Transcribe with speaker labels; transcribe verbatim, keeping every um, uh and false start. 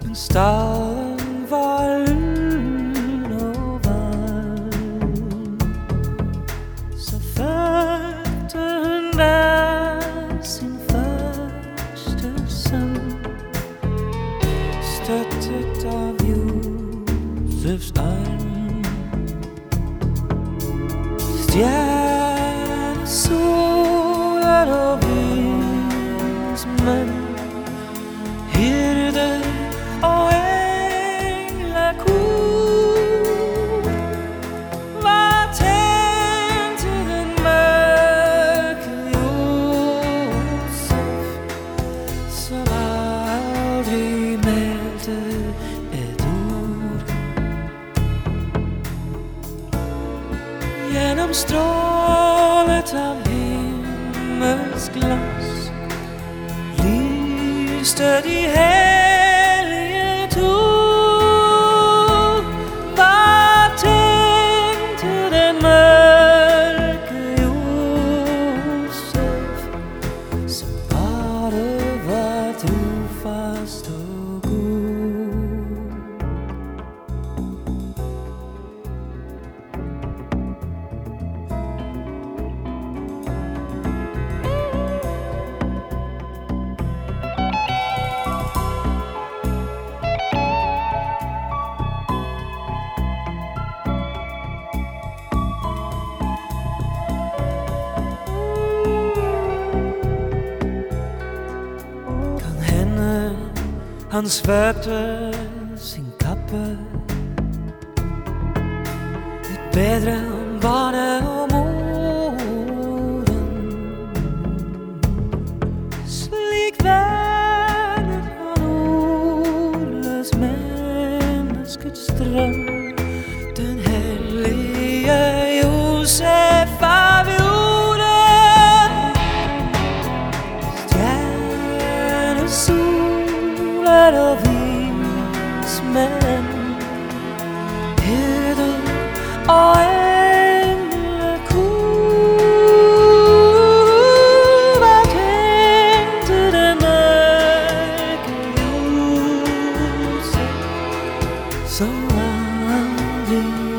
Speaker 1: men staden var lyn og varm. Så fødte hun der sin første søn, støttet af Josefs arm. Stjerne, soler og vismænd, hyrde og englekor var tændt til den mørke Josef, som aldrig meldte et ord. Gennem strålet av himmels glas lyste de hellige tog, var tændt til den mørke Josef, som bare var trofast og god. Han svørte sin kappe litt bedre enn barnet og moren. Slik vernet han ordløs menneskets drøm. Den hellige Josef av jorden, stjerne, soler og vismenn, hyrde og englekor var tændt til den mørke Josef, som aldrig